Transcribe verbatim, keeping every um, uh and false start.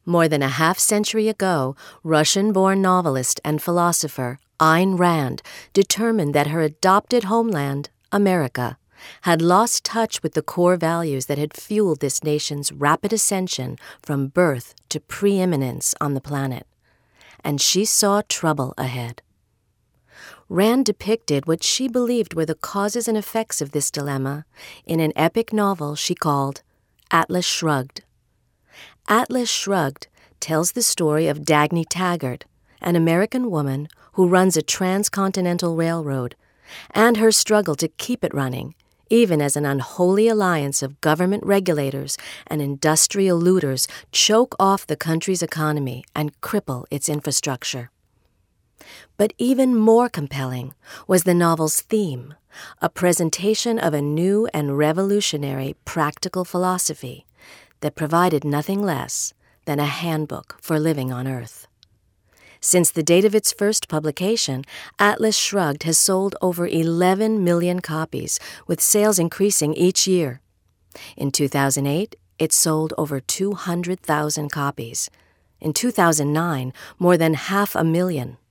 More than a half-century ago, Russian-born novelist and philosopher Ayn Rand determined that her adopted homeland, America, had lost touch with the core values that had fueled this nation's rapid ascension from birth to preeminence on the planet. And she saw trouble ahead. Rand depicted what she believed were the causes and effects of this dilemma in an epic novel she called Atlas Shrugged. Atlas Shrugged tells the story of Dagny Taggart, an American woman who runs a transcontinental railroad, and her struggle to keep it running, even as an unholy alliance of government regulators and industrial looters choke off the country's economy and cripple its infrastructure. But even more compelling was the novel's theme, a presentation of a new and revolutionary practical philosophy that provided nothing less than a handbook for living on Earth. Since the date of its first publication, Atlas Shrugged has sold over eleven million copies, with sales increasing each year. In two thousand eight, it sold over two hundred thousand copies. In two thousand nine, more than half a million.